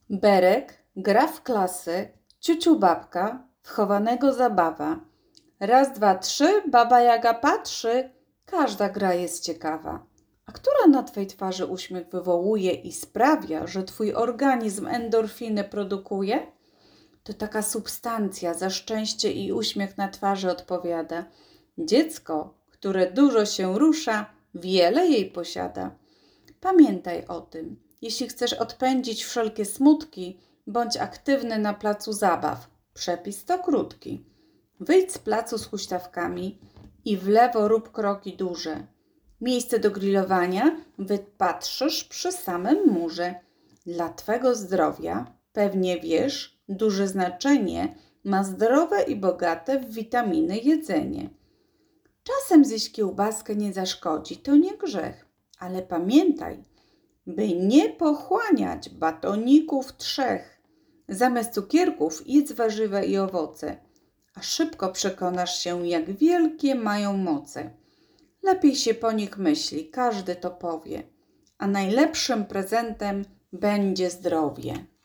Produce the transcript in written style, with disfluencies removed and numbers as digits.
Berek gra w klasy, ciuciu babka, wchowanego zabawa. Raz, dwa, trzy, baba Jaga patrzy, każda gra jest ciekawa. A która na twej twarzy uśmiech wywołuje i sprawia, że twój organizm endorfiny produkuje? To taka substancja za szczęście i uśmiech na twarzy odpowiada. Dziecko, które dużo się rusza, wiele jej posiada. Pamiętaj o tym. Jeśli chcesz odpędzić wszelkie smutki, bądź aktywny na placu zabaw. Przepis to krótki. Wyjdź z placu z huśtawkami i w lewo rób kroki duże. Miejsce do grillowania wypatrzysz przy samym murze. Dla twego zdrowia, pewnie wiesz, duże znaczenie ma zdrowe i bogate w witaminy jedzenie. Czasem zjeść kiełbaskę nie zaszkodzi, to nie grzech, ale pamiętaj, by nie pochłaniać batoników 3. Zamiast cukierków jedz warzywa i owoce, a szybko przekonasz się, jak wielkie mają moce. Lepiej się po nich myśli, każdy to powie, a najlepszym prezentem będzie zdrowie.